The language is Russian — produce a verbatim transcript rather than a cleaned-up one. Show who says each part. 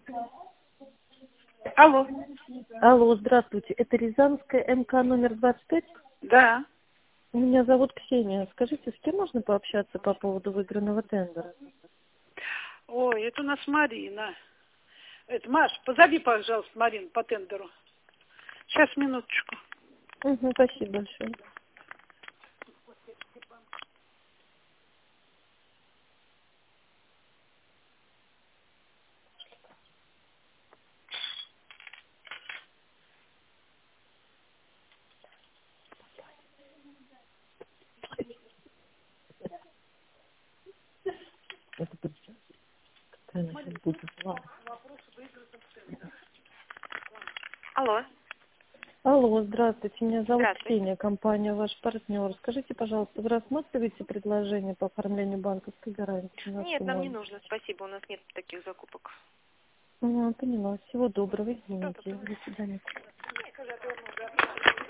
Speaker 1: Алло.
Speaker 2: Алло, здравствуйте. Это Рязанская МК номер двадцать пять?
Speaker 1: Да.
Speaker 2: Меня зовут Ксения. Скажите, с кем можно пообщаться по поводу выигранного тендера?
Speaker 1: Ой, это у нас Марина. Это, Маш, позови, пожалуйста, Марину по тендеру. Сейчас, минуточку.
Speaker 2: Угу, спасибо большое. Это будет какая она сейчас будет зла.
Speaker 3: Алло,
Speaker 2: Алло, здравствуйте. Меня зовут
Speaker 3: здравствуйте.
Speaker 2: Ксения, компания «Ваш партнер». Скажите, пожалуйста, вы рассматриваете предложение по оформлению банковской гарантии на
Speaker 3: Нет, нам не
Speaker 2: сумму?
Speaker 3: нужно, спасибо, у нас нет таких закупок.
Speaker 2: Ага, поняла. Всего доброго,
Speaker 3: Всё,
Speaker 2: извините.
Speaker 3: доброго.
Speaker 2: До свидания.